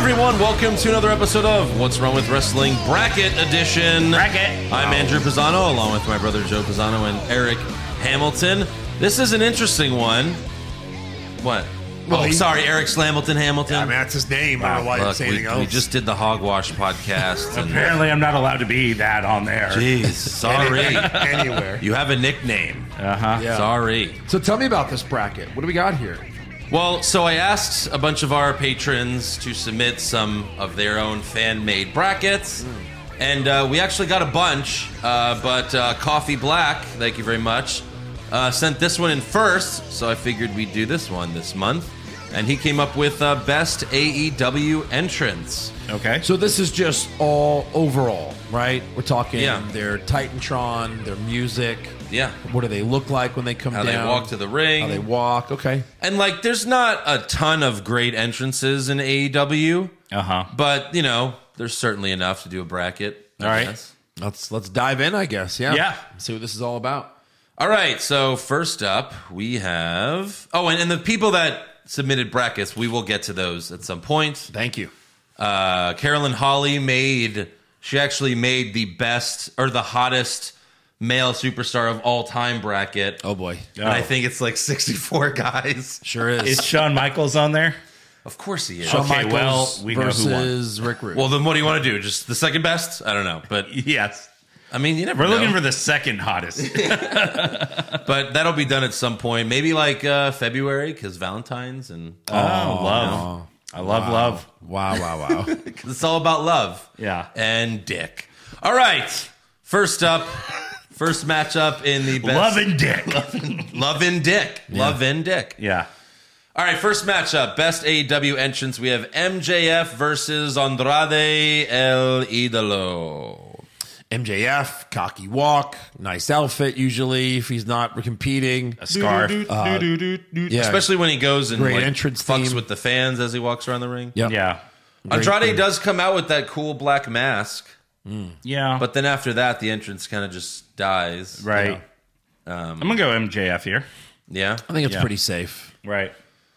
everyone. Welcome to another episode of What's Wrong with Wrestling Bracket Edition. Bracket. I'm Andrew Pisano, along with my brother Joe Pisano and Eric Hamilton. This is an interesting one. What? Well, sorry, Eric Slamilton Hamilton. I mean, that's his name. I don't know why you're saying anything else. We just did the Hogwash podcast. And Apparently, I'm not allowed to be that on there. jeez, sorry. Anywhere. You have a nickname. Yeah. Sorry. So tell me about this bracket. What do we got here? Well, so I asked a bunch of our patrons to submit some of their own fan-made brackets, and we actually got a bunch, but Coffee Black, thank you very much, sent this one in first, so I figured we'd do this one this month, and he came up with best AEW entrance. Okay. So this is just all overall, right? We're talking their Titantron, their music. Yeah. What do they look like when they come How down? they walk to the ring. How they walk. Okay. And, like, there's not a ton of great entrances in AEW, but, you know, there's certainly enough to do a bracket. All right. guess. Let's dive in, I guess. Yeah. Yeah. See what this is all about. All right, so first up, we have... Oh, and the people that submitted brackets, we will get to those at some point. Thank you. Carolyn Hawley she actually made the best, or the hottest male superstar of all time bracket. Oh, boy. And I think it's like 64 guys. Sure is. Is Shawn Michaels on there? Of course he is. Shawn Okay, Michaels well, we know who won. versus Rick Rude. Well, then what do you want to do? Just the second best? I don't know. But, Yes. I mean, you never We're know. looking for the second hottest. But that'll be done at some point. Maybe like February, because Valentine's and... Love. I love love. Wow. Because it's all about love. Yeah. And dick. All right. First up, first matchup in the best... Love and dick. Love and dick. Love and dick. Yeah. All right, first matchup. Best AEW entrance. We have MJF versus Andrade El Idolo. MJF, cocky walk, nice outfit usually if he's not competing. A scarf. Yeah. Especially when he goes and Great like, entrance fucks theme. with the fans as he walks around the ring. Yep. Yeah. Andrade does come out with that cool black mask, Yeah. but then after that, the entrance kind of just dies. right. I'm going to go MJF here. Yeah? I think it's Yeah. pretty safe. Right.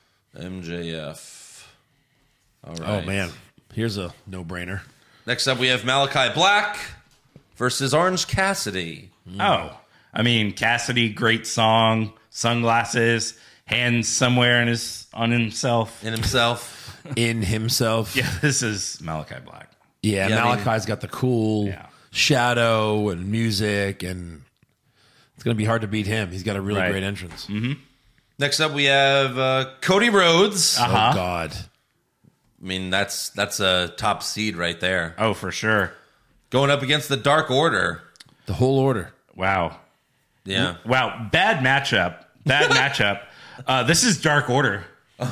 MJF. All right. Oh, man. Here's a no-brainer. Next up, we have Malachi Black versus Orange Cassidy. Oh. I mean, Cassidy, great song, sunglasses, hands somewhere on himself. In himself. In himself. Yeah, this is Malachi Black. Yeah, Yeah, I Malachi's got the cool shadow and music, and it's going to be hard to beat him. He's got a really Right. great entrance. Next up, we have Cody Rhodes. Oh, God. I mean, that's a top seed right there. Oh, for sure. Going up against the Dark Order. The whole order. Wow. Yeah. Wow. Bad matchup. Bad matchup. This is Dark Order.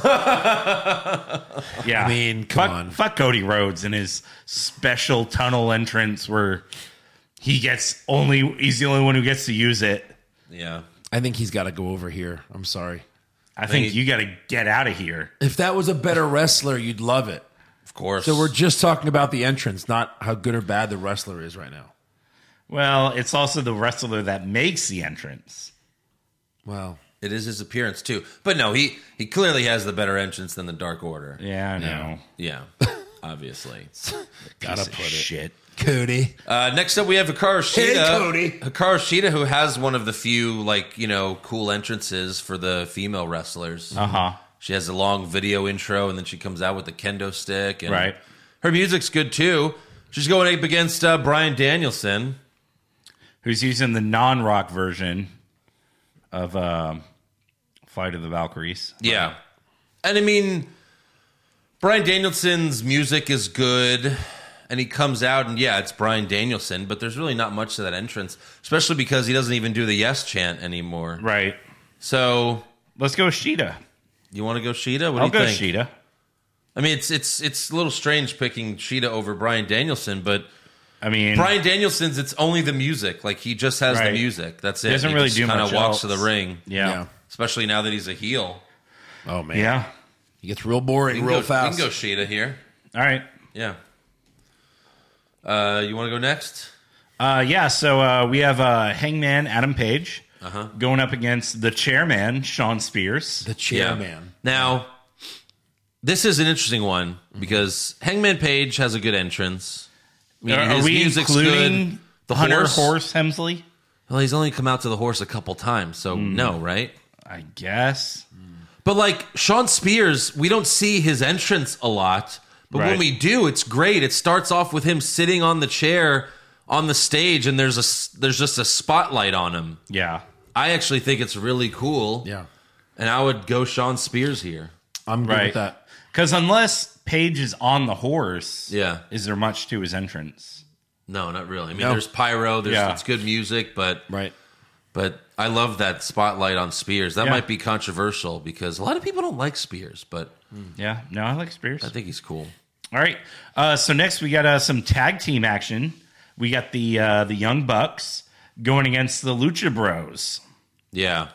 Yeah. I mean, come on. Fuck Cody Rhodes and his special tunnel entrance where he's the only one who gets to use it. Yeah. I think he's got to go over here. I'm sorry. I think you got to get out of here. If that was a better wrestler, you'd love it. Of course. So we're just talking about the entrance, not how good or bad the wrestler is right now. Well, it's also the wrestler that makes the entrance. Well, It is his appearance, too. But no, he clearly has the better entrance than the Dark Order. Yeah, I know. Yeah. Obviously. Gotta put it. Shit. Cody. Next up, we have Hikaru Shida. Hey, Cody. Hikaru Shida, who has one of the few, cool entrances for the female wrestlers. She has a long video intro, and then she comes out with the kendo stick. And Right. her music's good, too. She's going up against Bryan Danielson. Who's using the non-rock version of Flight of the Valkyries. Yeah. And, I mean, Bryan Danielson's music is good. And he comes out, and it's Bryan Danielson, but there's really not much to that entrance, especially because he doesn't even do the yes chant anymore. Right. So, Let's go Shida. you want to go Shida? What I'll do you go think? Shida. I mean, it's a little strange picking Shida over Bryan Danielson, but I mean, Bryan Danielson's, it's only the music. Like, he just has the Right. music. That's it. He doesn't really do kind much of walks to else. the ring, yeah. especially now that he's a heel. Oh, man. Yeah. He gets real boring real fast. You can go Shida here. All right. Yeah. You want to go next? So we have Hangman Adam Page going up against the chairman, Sean Spears. The chairman. Now, This is an interesting one because Hangman Page has a good entrance. I mean, Are his we music's including good. The Hunter horse. Horse Hemsley? Well, he's only come out to the horse a couple times, so no, right? I guess. But like Sean Spears, we don't see his entrance a lot. But when Right. we do, it's great. It starts off with him sitting on the chair on the stage, and there's just a spotlight on him. Yeah. I actually think it's really cool. Yeah. And I would go Sean Spears here. I'm good with that. Because unless Page is on the horse, Yeah. is there much to his entrance? No, not really. I mean, No. there's pyro, Yeah. it's good music, but Right. I love that spotlight on Spears. That Yeah. might be controversial because a lot of people don't like Spears, but Yeah. No, I like Spears. I think he's cool. All right. So next we got some tag team action. We got the Young Bucks going against the Lucha Bros. Yeah.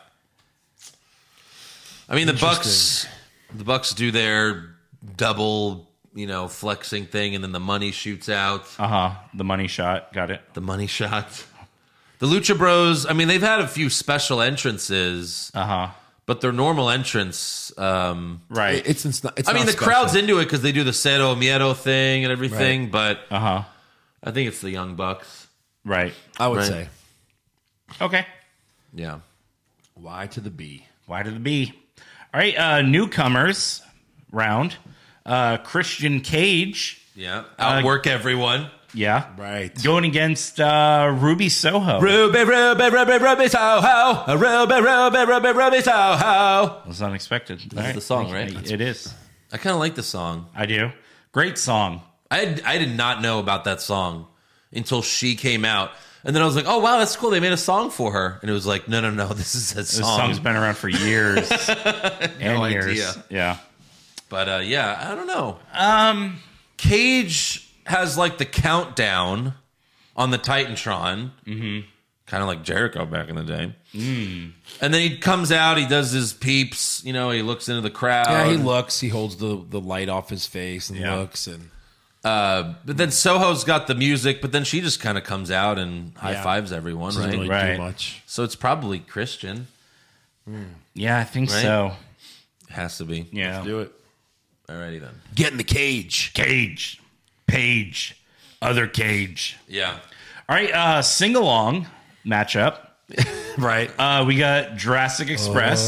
I mean, the Bucks do their double, flexing thing, and then the money shoots out. The money shot. Got it. The money shot. The Lucha Bros, I mean, they've had a few special entrances, but their normal entrance, Right. It's I mean, the crowd's into it because they do the Cero Miedo thing and everything, but I think it's the Young Bucks. Right. I would Right. say Okay. Yeah. Y to the B. Y to the B. All right. Newcomers round. Christian Cage. Yeah. Outwork everyone. Yeah. Right. Going against Ruby Soho. Ruby Soho. Ruby Soho. That was unexpected. This is the song, right? It is. I kind of like the song. I do. Great song. I did not know about that song until she came out. And then I was like, oh, wow, that's cool. They made a song for her. And it was like, no, this is a This song. song's been around for years. and years. idea. Yeah. But I don't know. Cage has like the countdown on the Titantron. Mm-hmm. Kind of like Jericho back in the day. And then he comes out, he does his peeps, he looks into the crowd. Yeah, he looks. He holds the light off his face and Yeah. looks. And But then Soho's got the music, but then she just kind of comes out and high fives everyone, doesn't right? really Right. do much. So it's probably Christian. Yeah, I think Right? so. Has to be. Yeah. Do it. Alrighty then. Get in the cage. Cage. Page. Other Cage. Yeah. All right. Sing-along matchup. Right. We got Jurassic Express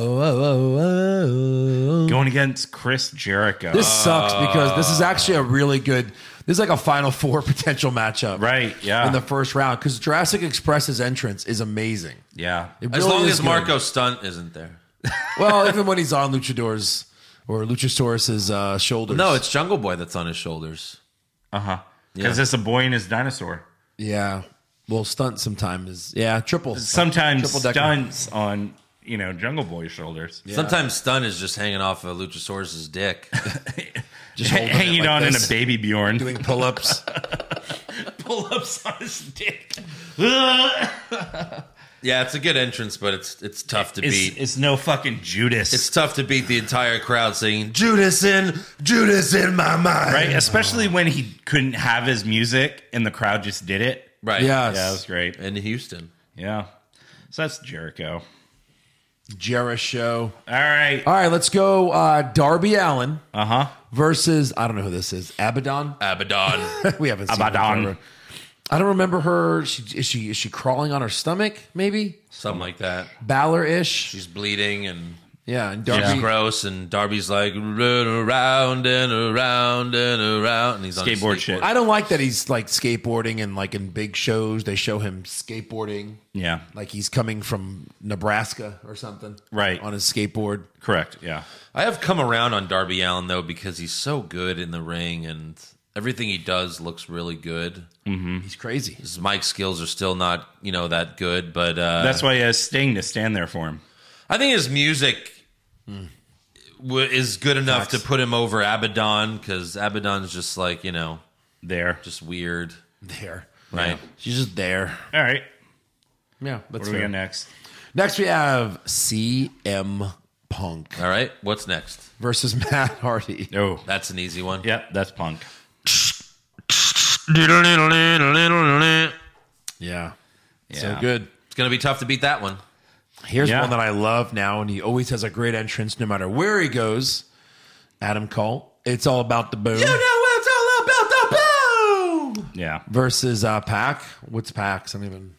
going against Chris Jericho. This sucks because this is actually a really good. This is like a Final Four potential matchup. Right, yeah. In the first round because Jurassic Express's entrance is amazing. Yeah. It As really long is as good. Marco Stunt isn't there. Well, even when he's on Luchador's or Luchasaurus's shoulders. No, it's Jungle Boy that's on his shoulders. Because it's a boy and his dinosaur. Yeah. Well, stunt sometimes is triple. Sometimes triple decker. stunts on, Jungle Boy's shoulders. Sometimes Stunt is just hanging off of Luchasaurus's dick. Just holding it Hanging like on this, in a baby Bjorn. doing pull-ups. pull-ups on his dick. Yeah, it's a good entrance, but it's tough to beat. It's no fucking Judas. It's tough to beat the entire crowd singing Judas in my mind. right? Especially when he couldn't have his music and the crowd just did it. Right. Yes. Yeah, that was great. In Houston. Yeah. So that's Jericho. Jericho. All right. All right, let's go. Darby Allin Uh-huh. versus I don't know who this is. Abaddon. Abaddon. We haven't seen Abaddon. her. I don't remember her. Is she crawling on her stomach? Maybe Something like that. Balor-ish. She's bleeding and Yeah, and she's Darby. gross, and Darby's like, run around and around and around. And he's on his Skateboard shit. I don't like that he's like skateboarding and like in big shows they show him skateboarding Yeah. like he's coming from Nebraska or something. Right. On his skateboard. Correct. Yeah. I have come around on Darby Allin, though, because he's so good in the ring, and everything he does looks really good. He's crazy. His mic skills are still not, that good, but That's why he has Sting to stand there for him. I think his music is good enough to put him over Abaddon, because Abaddon's just like, There. just weird, There. right? She's just there. All right. Yeah, What that's do we fair. got next? Next we have CM Punk All right, what's next? versus Matt Hardy. Oh. That's an easy one. Yep, that's Punk. Yeah. So Yeah. good. It's going to be tough to beat that one. Here's Yeah. one that I love now, and he always has a great entrance no matter where he goes. Adam Cole. It's all about the boom. You know it's all about the boom. Yeah. Versus Pac. What's Pac's? I don't even.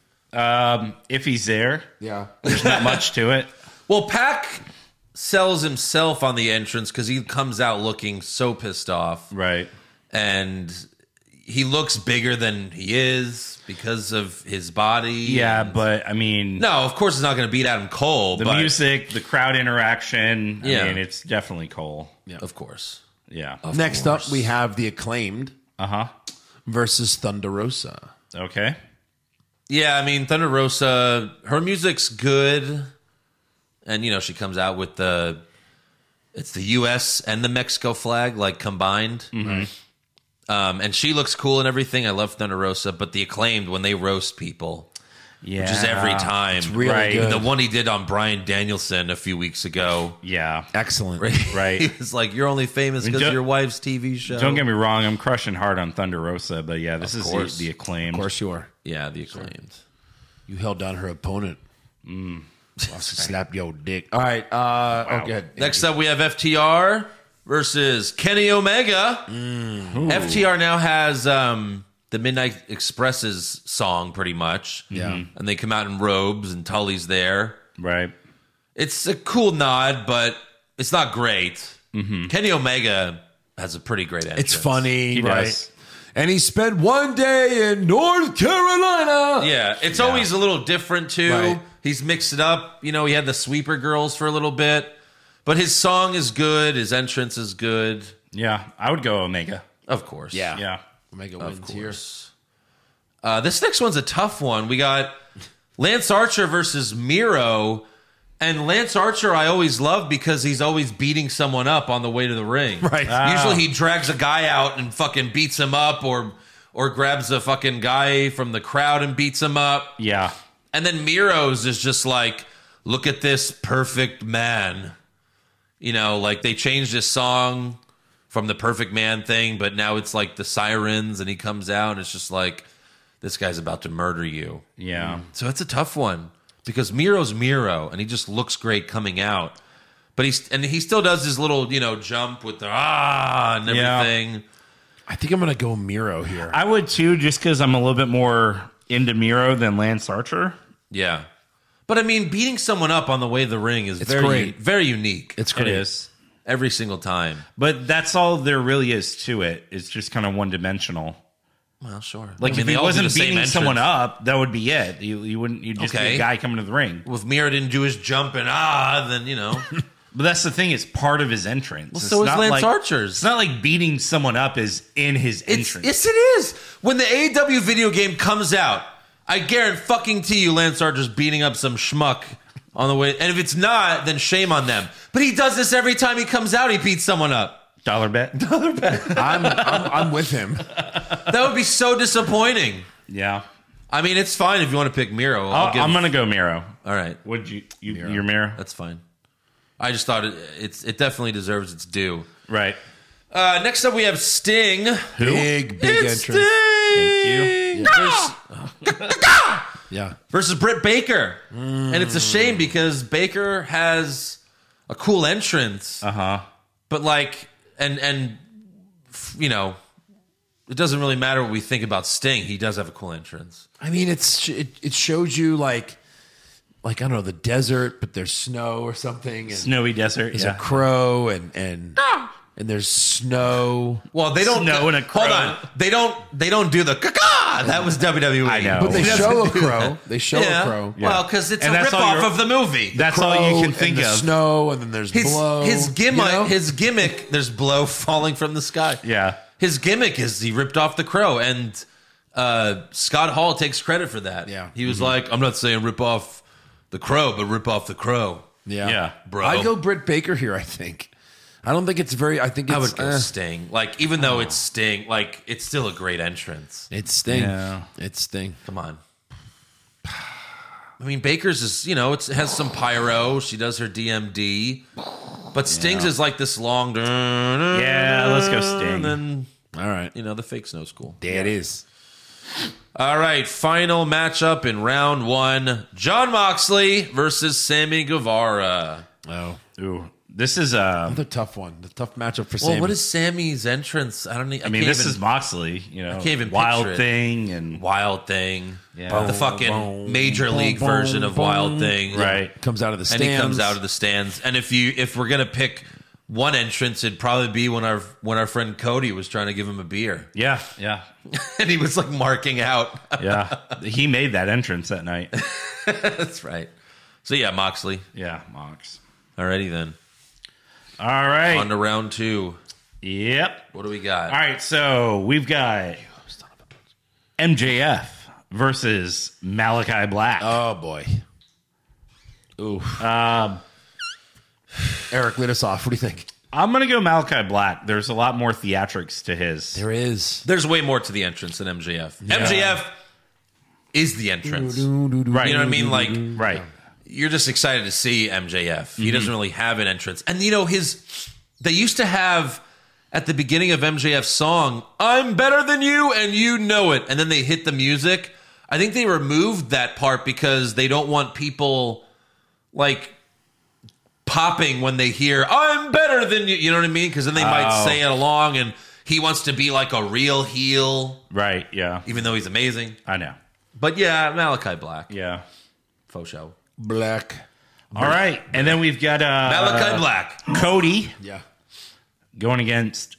If he's there, Yeah. there's not much to it. Well, Pac sells himself on the entrance because he comes out looking so pissed off. Right. And he looks bigger than he is because of his body. Yeah, but I mean, No, of course he's not going to beat Adam Cole. the but music, the crowd interaction. Yeah. I mean, it's definitely Cole. Of course. Yeah. Next up, we have the Acclaimed Uh-huh. versus Thunder Rosa. Okay. Yeah, I mean, Thunder Rosa, her music's good. And, you know, she comes out with it's the U.S. and the Mexico flag, like, combined. Mm-hmm. And she looks cool and everything. I love Thunder Rosa. But the Acclaimed, when they roast people, Yeah. which is every time. It's really Right. good. The one he did on Bryan Danielson a few weeks ago. Yeah. Excellent. Right. He was like, you're only famous because of don't- your wife's TV show. Don't get me wrong, I'm crushing hard on Thunder Rosa, but yeah, this is course. the Acclaimed. Of course you are. Yeah, the Acclaimed. You held down her opponent. While she slapped your dick. All right. Okay. Next up, we have FTR versus Kenny Omega. FTR now has the Midnight Express's song, pretty much. Yeah. And they come out in robes, and Tully's there. Right. It's a cool nod, but it's not great. Kenny Omega has a pretty great entrance. It's funny, He right? does. And he spent one day in North Carolina. Yeah, it's always a little different, too. Right. He's mixed it up. You know, he had the Sweeper Girls for a little bit. But his song is good. His entrance is good. Yeah, I would go Omega. Of course. Yeah. Yeah. Omega Of wins here. course. This next one's a tough one. We got Lance Archer versus Miro. And Lance Archer I always love because he's always beating someone up on the way to the ring. Right. Usually he drags a guy out and fucking beats him up or grabs a fucking guy from the crowd and beats him up. Yeah. And then Miro's is just like, look at this perfect man. You know, like they changed his song from the Perfect Man thing, but now it's like the sirens and he comes out and it's just like, this guy's about to murder you. Yeah. So it's a tough one because Miro's Miro and he just looks great coming out. But he still does his little, you know, jump with the and Yeah. everything. I think I'm going to go Miro here. I would too, just because I'm a little bit more into Miro than Lance Archer. Yeah. But I mean, beating someone up on the way to the ring is very, great. very unique. It's It great. is. Every single time. But that's all there really is to it. It's just kind of one dimensional. Well, sure. Like I mean, if they he all do wasn't the same beating someone entrance. up, that would be it. You wouldn't. You'd just be Okay. a guy coming to the ring. If Miro didn't do his jump and then, you know. But that's the thing; it's part of his entrance. It's so is not Lance like, Archer's. It's not like beating someone up is in his entrance. Yes, it is. When the AEW video game comes out, I guarantee you Lance Archer's beating up some schmuck on the way. And if it's not, then shame on them. But he does this every time he comes out. He beats someone up. Dollar bet. I'm with him. That would be so disappointing. Yeah, I mean, it's fine if you want to pick Miro. I'm gonna go Miro. All right, Would you your Miro? that's fine. I just thought it definitely deserves its due. Right. Next up, we have Sting. Big It's entrance. Sting! Yeah. Versus Britt Baker. And it's a shame because Baker has a cool entrance. Uh-huh. But like, and you know, it doesn't really matter what we think about Sting. He does have a cool entrance. I mean, it shows you like I don't know, the desert, but there's snow or something. And Snowy desert. there's Yeah. a crow and there's snow. Well, they don't Snow and a crow. Hold on. They don't do the caca. That was WWE. I know. But they He show a crow. They show Yeah. a crow. Well, because it's And a that's all ripoff you're- of the movie. That's all Crow you can and think the of. snow, and then there's blow. His gimmick, you know? his gimmick. There's blow falling from the sky. Yeah. His gimmick is he ripped off the crow, and Scott Hall takes credit for that. Yeah. He was like, "I'm not saying rip off the crow, but rip off the crow." Yeah. Bro. I'd go Britt Baker here. I think. I don't think it's very. I think it's. I would go Sting. Like, even though it's Sting, like it's still a great entrance. It's Sting. Yeah. It's Sting. Come on. I mean, Baker's is, you know, it has some pyro. She does her DMD. But Sting's is like this long. Yeah, let's go Sting. And then, All right. you know, the fake snow school. There it is. All right, final matchup in round one. Jon Moxley versus Sammy Guevara. Oh. Ooh. This is Another tough one. The tough matchup for Well, Sammy. what is Sammy's entrance? I don't know. I mean, this is Moxley, can't even Wild picture it. Thing and Wild Thing. Yeah. The fucking Boom, major boom, league boom, version of boom. Wild Thing. right. Comes out of the And stands. he comes out of the stands. And if we're gonna pick one entrance, it'd probably be when our friend Cody was trying to give him a beer. Yeah. And he was like marking out. Yeah. He made that entrance that night. That's right. So yeah, Moxley. Yeah, Mox. Alrighty then. All right. On to round 2. Yep. What do we got? All right, so we've got MJF versus Malachi Black. Oh, boy. Ooh. Eric, lead us off. What do you think? I'm going to go Malachi Black. There's a lot more theatrics to his. There is. There's way more to the entrance than MJF. MJF is the entrance. Right. You know what I mean? Like, Right. you're just excited to see MJF. He doesn't really have an entrance. And you know, they used to have at the beginning of MJF's song, I'm better than you and you know it. And then they hit the music. I think they removed that part because they don't want people like popping when they hear I'm better than you. You know what I mean? Because then they might say it along and he wants to be like a real heel, Right, yeah. even though he's amazing. I know. But yeah, Malachi Black. Yeah. Faux show. Black. All right, and then we've got Malachi Black. Cody Yeah. going against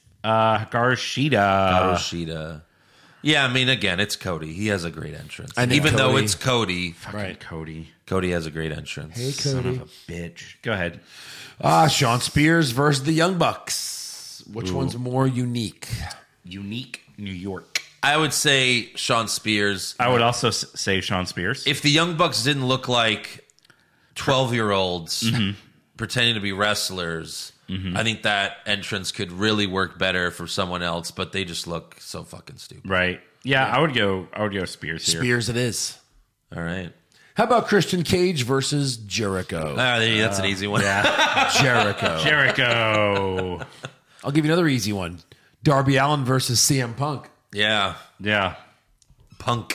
Garshida. Kushida. Yeah, I mean, again, it's Cody. He has a great entrance. I know Even though Cody. it's Cody, Right. Cody. Cody has a great entrance. Hey, Son Cody. of a bitch. Go ahead. Sean Spears versus the Young Bucks. Which one's more unique? Unique New York. I would say Sean Spears. I would also say Sean Spears. If the Young Bucks didn't look like 12-year-olds pretending to be wrestlers, I think that entrance could really work better for someone else, but they just look so fucking stupid. Right. Yeah, I would go Spears here. Spears it is. All right. How about Christian Cage versus Jericho? That's an easy one. Jericho. Jericho. I'll give you another easy one. Darby Allin versus CM Punk. Yeah. Yeah. Punk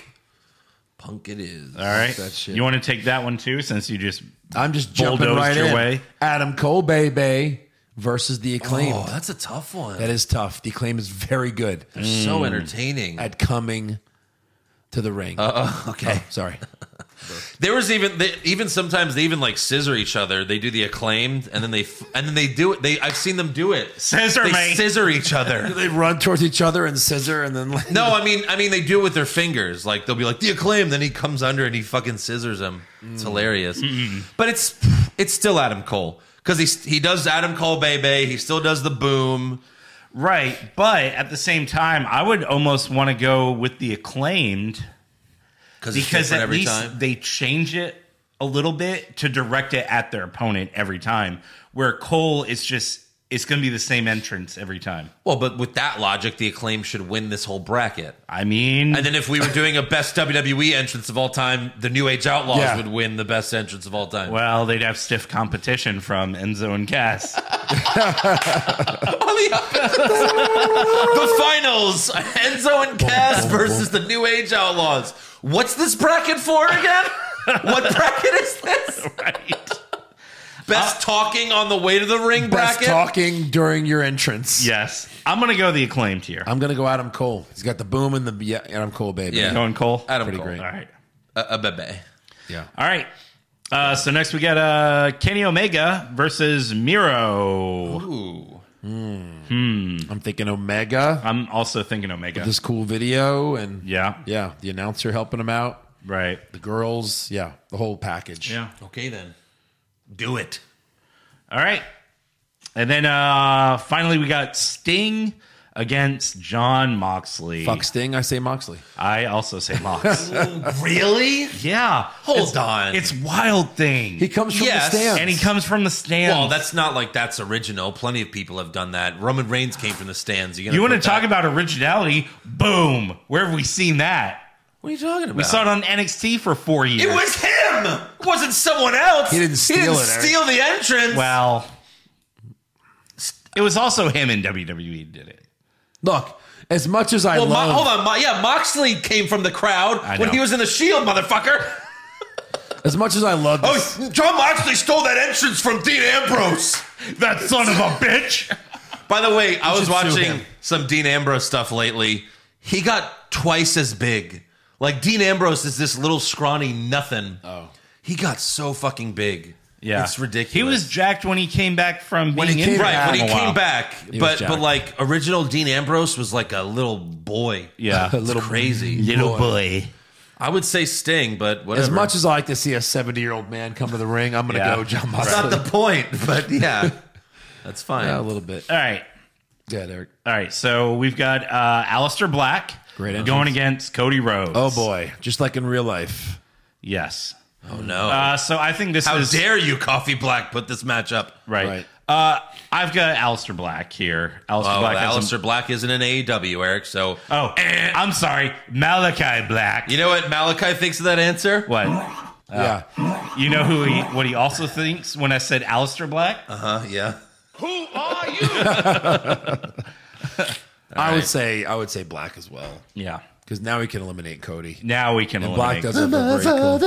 it is. All right. That shit. You want to take that one too, since you just I'm just jumping bulldozed right your in. way? Adam Cole, baby, versus the Acclaimed. Oh, that's a tough one. That is tough. The Acclaim is very good They're so entertaining. at coming to the ring. Okay. Oh, sorry. There was even sometimes they even like scissor each other. They do the Acclaimed and then they do it. I've seen them do it. Scissor They me. scissor each other. They run towards each other and scissor, and then like, No, I mean they do it with their fingers. Like they'll be like the Acclaim, then he comes under and he fucking scissors him. It's hilarious. But it's still Adam Cole because he does Adam Cole baby. He still does the boom. Right. But at the same time, I would almost want to go with the Acclaimed because at every least time. they change it a little bit to direct it at their opponent every time. Where Cole is just, it's going to be the same entrance every time. Well, but with that logic, the Acclaim should win this whole bracket. I mean, And then if we were doing a best WWE entrance of all time, the New Age Outlaws Yeah. would win the best entrance of all time. well, they'd have stiff competition from Enzo and Cass. The finals: Enzo and Cass versus the New Age Outlaws. What's this bracket for again? What bracket is this? Right. Best talking on the way to the ring best bracket. talking during your entrance. Yes. I'm going to go the Acclaimed here. I'm gonna go Adam Cole. He's got the boom and the Adam Cole, baby. Yeah. Going Cole? Adam Pretty Cole. great. All right. A bebe. Yeah. All right. So next we got Kenny Omega versus Miro. Ooh. I'm thinking Omega. I'm also thinking Omega. This cool video and Yeah. the announcer helping him out. Right. The girls, the whole package. Yeah. Okay then. Do it. All right. And then finally we got Sting against John Moxley. Fuck Sting, I say Moxley. I also say Mox. Really? Yeah. Hold on. It's Wild Thing. He comes from Yes. the stands. And he comes from the stands. Well, that's not like that's original. Plenty of people have done that. Roman Reigns came from the stands. You want to talk about originality? Boom. Where have we seen that? What are you talking about? We saw it on NXT for 4 years. It was him. It wasn't someone else. He didn't steal it, Eric. steal the entrance. Well, it was also him in WWE did it. Look, as much as I Well, love hold on. Moxley came from the crowd I when know. he was in the Shield, motherfucker. As much as I love this, John Moxley stole that entrance from Dean Ambrose. That son of a bitch. By the way, I was should sue watching him. some Dean Ambrose stuff lately. He got twice as big. Like, Dean Ambrose is this little scrawny nothing. Oh. He got so fucking big. Yeah, It's ridiculous. He was jacked when he came back from When being he came injured. right when for he a while. came back, was but jacked. like original Dean Ambrose was like a little boy. Yeah, A little crazy. little boy. I would say Sting, but whatever. as much as I like to see a 70-year-old man come to the ring, I'm going to Yeah. go John That's Moxley. not the point, but yeah, that's fine. Yeah, a little bit. All right. Yeah, Derek. All right, so we've got Aleister Black Great entrance. going against Cody Rhodes. Oh boy, just like in real life. Yes. Oh no! So I think this How is dare you, Coffee Black, put this match up? right. Right. I've got Aleister Black here. Aleister Oh, Black has some- Aleister Black isn't in AEW, Eric. So Oh, I'm sorry, Malachi Black. you know what Malachi thinks of that answer? What? Yeah. You know what he also thinks when I said Aleister Black? Yeah. Who are you? I would say Black as well, Yeah. because now we can eliminate Cody. Now we can And eliminate. Black does have a very cool.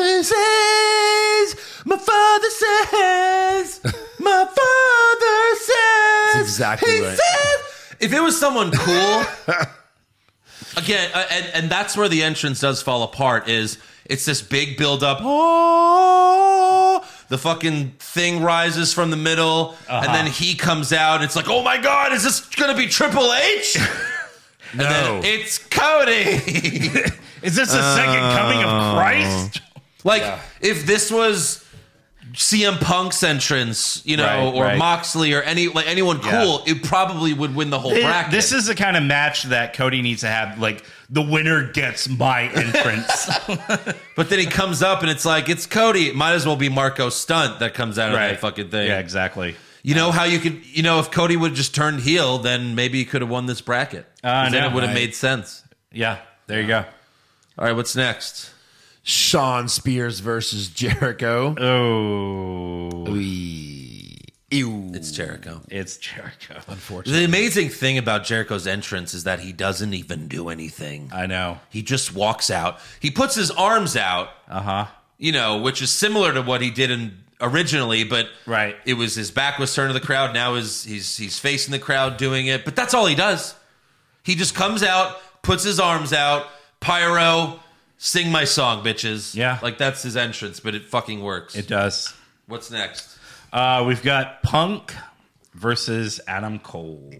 My father says, my father says. That's exactly he right. says. If it was someone cool, again, and that's where the entrance does fall apart. Is it's this big build up. Oh, the fucking thing rises from the middle, and then he comes out. It's like, oh my god, is this gonna be Triple H? And then it's Cody. Is this the second coming of Christ? Like, if this was CM Punk's entrance, you know, Right, or right. Moxley or anyone cool, it probably would win the whole bracket. This is the kind of match that Cody needs to have. Like, the winner gets my entrance. But then he comes up and it's like, it's Cody. It might as well be Marco Stunt that comes out of that fucking thing. Yeah, exactly. You know how you could, if Cody would have just turned heel, then maybe he could have won this bracket. 'Cause then no, it would have right. made sense. Yeah, there you go. All right, what's next? Sean Spears versus Jericho. Oh, Ew. It's Jericho. it's Jericho. Unfortunately. The amazing thing about Jericho's entrance is that he doesn't even do anything. I know. He just walks out. He puts his arms out, which is similar to what he did originally, but Right. it was his back was turned to the crowd. Now he's facing the crowd doing it, but that's all he does. He just comes out, puts his arms out, pyro, sing my song, bitches. Yeah. Like that's his entrance, but it fucking works. It does. What's next? We've got Punk versus Adam Cole.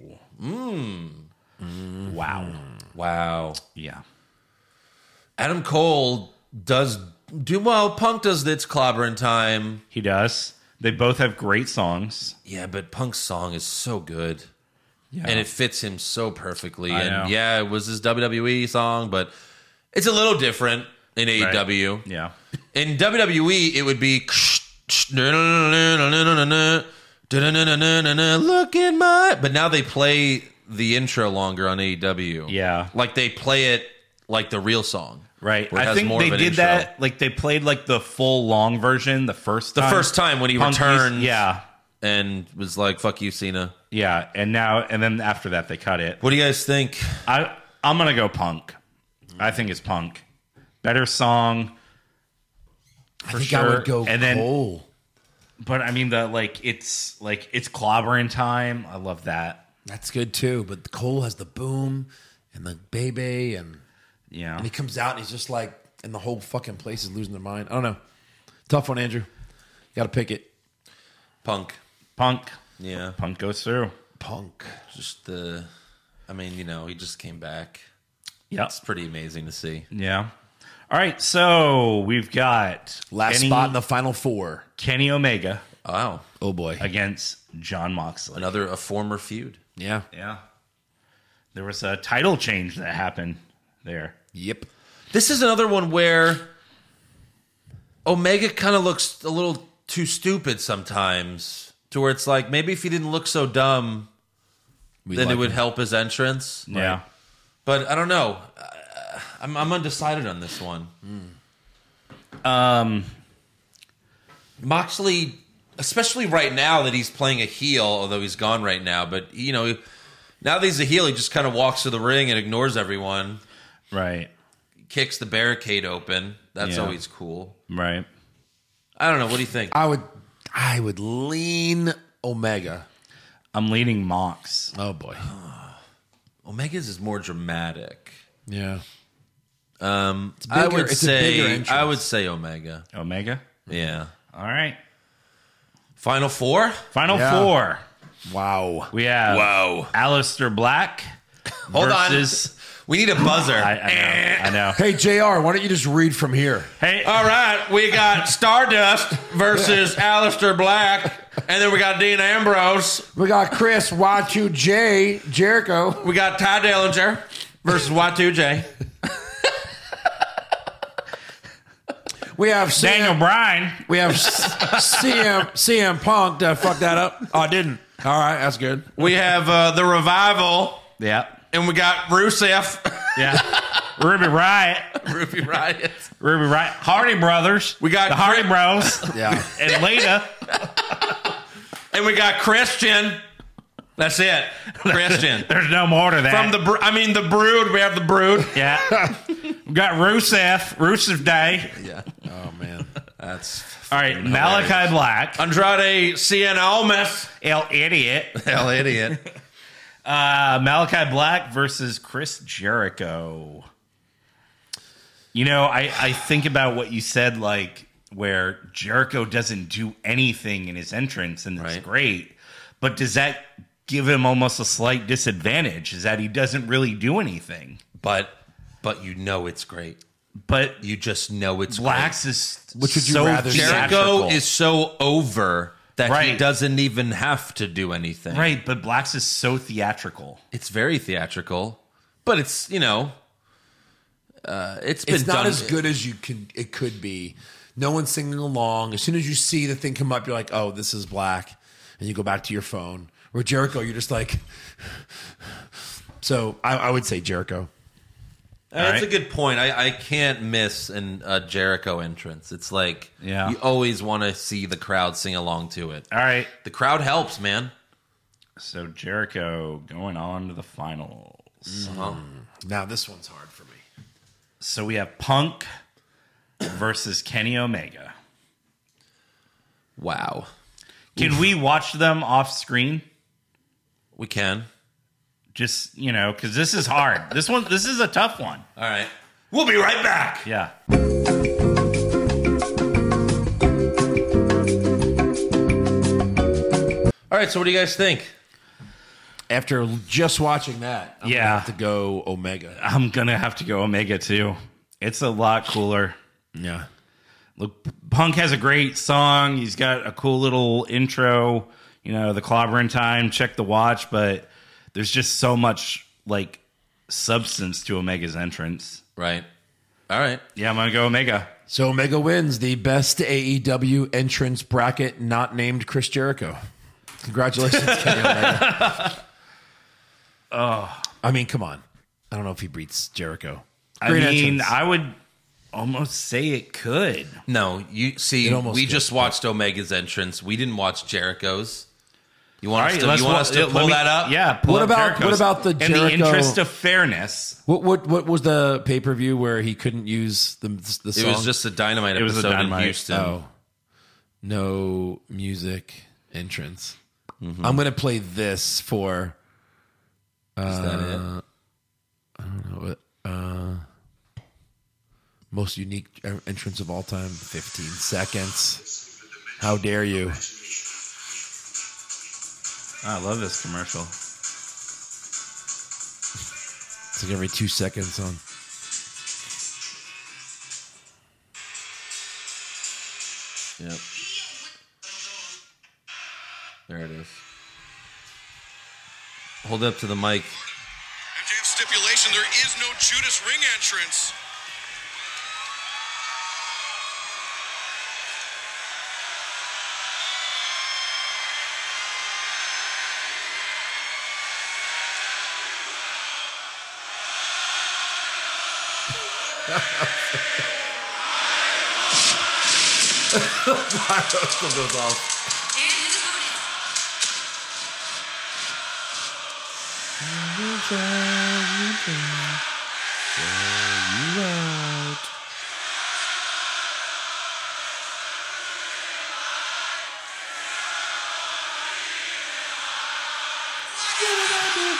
Wow. Wow. Yeah. Adam Cole does do well. Punk does its clobbering time. He does. They both have great songs. Yeah, but Punk's song is so good. Yeah. And it fits him so perfectly. I And know. yeah, it was his WWE song, but it's a little different in AEW. Yeah. In WWE, it would be look at my. But now they play the intro longer on AEW. Yeah. Like they play it like the real song. Right. where it I has think more they of an did intro. that. Like they played like the full long version the first time. First time when he Punk used- returned. Yeah. And was like, fuck you, Cena. Yeah. And then after that they cut it. What do you guys think? I'm gonna go Punk. I think it's Punk. Better song. I think I would go And then Cole. but I mean it's clobbering time. I love that. That's good too. But Cole has the boom and the baby, and Yeah. he comes out and he's just like, and the whole fucking place is losing their mind. I don't know. Tough one, Andrew. Got to pick it. Punk. Punk. Yeah. Punk goes through. Punk. Just he just came back. Yep. It's pretty amazing to see. Yeah. All right, so we've got Last spot in the final four. Kenny Omega Wow. Oh boy. against John Moxley. A former feud. Yeah. Yeah. There was a title change that happened there. Yep. This is another one where Omega kind of looks a little too stupid sometimes, to where it's like maybe if he didn't look so dumb, then it would help his entrance. Yeah. But I don't know. I'm undecided on this one. Moxley, especially right now that he's playing a heel, although he's gone right now. But now that he's a heel, he just kind of walks to the ring and ignores everyone. Right. Kicks the barricade open. That's Yeah. always cool. Right. I don't know. What do you think? I would lean Omega. I'm leaning Mox. Oh boy. Omega's is more dramatic. Yeah. I bigger- would it's a bigger say entrance. I would say Omega. Omega. Yeah. All right. Final four. Final Yeah. four. Wow. We have Whoa. Aleister Black Hold versus. on. We need a buzzer. I know. Hey JR, why don't you just read from here? Hey, All right, we got Stardust versus Aleister Black, and then we got Dean Ambrose. We got Chris Y2J Jericho. We got Ty Dillinger versus Y2J. We have Daniel Bryan. We have CM Punk. Did I fuck that up? Oh, I didn't. All right, that's good. We have the Revival, Yeah. and we got Rusev. Yeah. Ruby Riot. Ruby Riot. Ruby Riot. Hardy Brothers. We got the Hardy Chris- Bros. Yeah. And Lita. And we got Christian. That's it. Christian. There's no more to that. From the Brood. We have the Brood. Yeah. We got Rusev Day. Yeah. Oh man. That's All right. Malachi Black. Andrade Cien Almas. El Idiot. Hell idiot. Malachi Black versus Chris Jericho. You know, I think about what you said, like, where Jericho doesn't do anything in his entrance, and it's Right. great. But does that give him almost a slight disadvantage? Is that he doesn't really do anything? But you know it's great. But You just know it's Black's is Which would you so rather see? Jericho theatrical. is so over that he Right. doesn't even have to do anything. Right, but Black's is so theatrical. It's very theatrical, but it's it's been It's not done. as good as it could be. No one's singing along. As soon as you see the thing come up, you're like, "Oh, this is Black," and you go back to your phone. Where Jericho, you're just like. So I would say Jericho. That's right. a good point. I can't miss a Jericho entrance. It's like Yeah. you always want to see the crowd sing along to it. All right. The crowd helps, man. So Jericho going on to the finals. Now this one's hard for me. So we have Punk versus Kenny Omega. Wow. Can we watch them off screen? We can. Just, because this is hard. This is a tough one. All right. We'll be right back. Yeah. All right. So what do you guys think? After just watching that, I'm gonna Yeah. have to go Omega. I'm going to have to go Omega too. It's a lot cooler. Yeah. Look, Punk has a great song. He's got a cool little intro, the clobbering time, check the watch, but there's just so much like substance to Omega's entrance. Right. All right. Yeah, I'm going to go Omega. So Omega wins the best AEW entrance bracket not named Chris Jericho. Congratulations, Kenny Omega. I mean, come on. I don't know if he beats Jericho. Great entrance. I would almost say it could. No, you see, It almost we did, just watched Omega's entrance. We didn't watch Jericho's. You want All us right, to, let's you want us to let pull me- that up? Yeah. Pull What up about- Jericho's. what about the in the Jericho- interest of fairness? What was the pay per view where he couldn't use the song? It was just a Dynamite It was a episode Dynamite. in Houston. Oh, no music entrance. I'm gonna play this for. Is that it? Most unique entrance of all time. 15 seconds. How dare you? I love this commercial. It's like every 2 seconds on. Yep. There it is. Hold it up to the mic. MJF stipulation, there is no Judas ring entrance. Still goes off.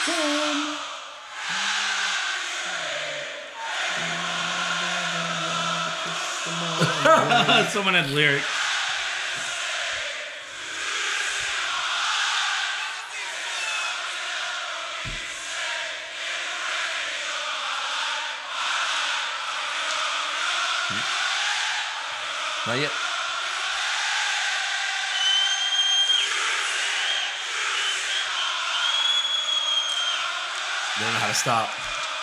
Someone had lyrics. Not yet. They don't know how to stop.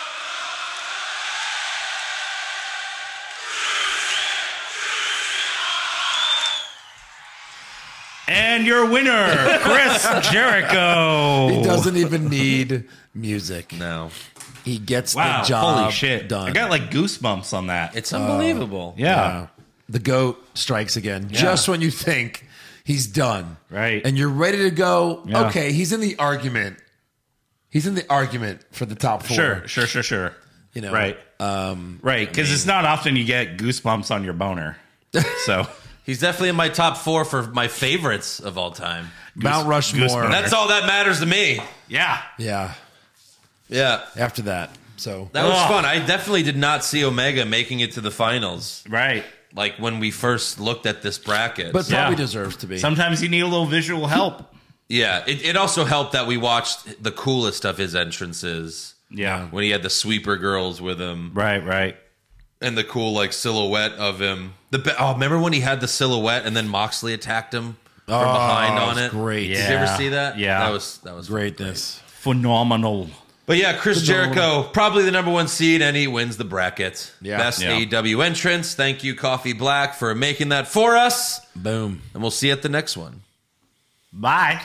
And your winner, Chris Jericho. He doesn't even need music. No. He gets Wow, the job holy shit. done. I got like goosebumps on that. It's unbelievable. yeah. The GOAT strikes again. Yeah. Just when you think he's done. Right. And you're ready to go. Yeah. Okay, he's in the argument. He's in the argument for the top 4. Sure. You know, Right. Right. Because it's not often you get goosebumps on your boner. So He's definitely in my top 4 for my favorites of all time. Mount Rushmore. Goosebumps. That's all that matters to me. yeah. Yeah. Yeah. After that. So That was Ugh. fun. I definitely did not see Omega making it to the finals. Right. Like when we first looked at this bracket. but Yeah. probably deserves to be. Sometimes you need a little visual help. yeah, it also helped that we watched the coolest of his entrances Yeah. when he had the sweeper girls with him Right. and the cool like silhouette of him. Remember when he had the silhouette and then Moxley attacked him from behind on it? Great. Did you ever see that? Yeah. that was Greatness. Phenomenal. But yeah, Chris Jericho, probably the number 1 seed, and he wins the bracket. Yeah. Best Yeah. AEW entrance. Thank you, Coffee Black, for making that for us. Boom. And we'll see you at the next one. Bye.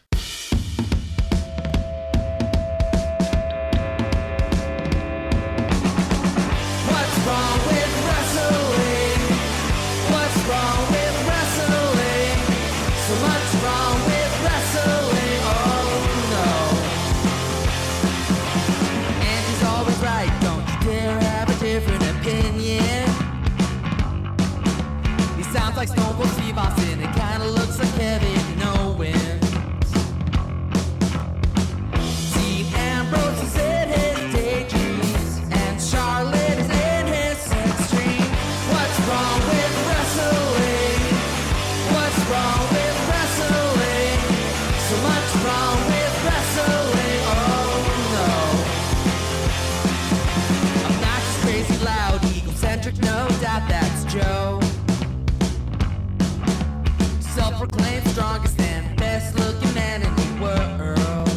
What's wrong with wrestling? What's wrong with wrestling? So much wrong with wrestling. Oh no. And he's always right. Don't you dare have a different opinion. He sounds like Stone Cold Steve Austin. It kinda looks like Kevin Owens. Dean Ambrose is in his daydreams, and Charlotte is in his sex dream. What's wrong with wrestling? What's wrong with wrestling? So much wrong with wrestling. Oh no. Obnoxious, crazy, loud, egocentric, no doubt that's Joe. Self-proclaimed strongest and best-looking man in the world.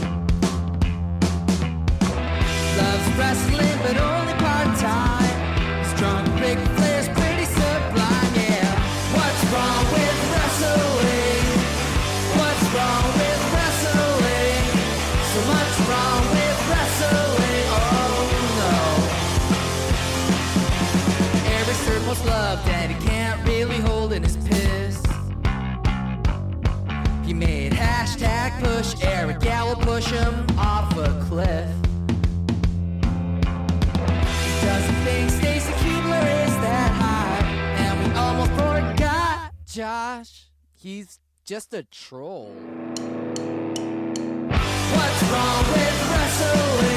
Loves wrestling, but only part-time. Strong, big players, pretty sublime, yeah. What's wrong with wrestling? What's wrong with wrestling? So much wrong with wrestling, oh no. Every circle's loved, and he can't really hold in his piss. He made hashtag push Eric Gallo push him off a cliff. He doesn't think Stacy Keibler is that high, and we almost forgot Josh. He's just a troll. What's wrong with wrestling?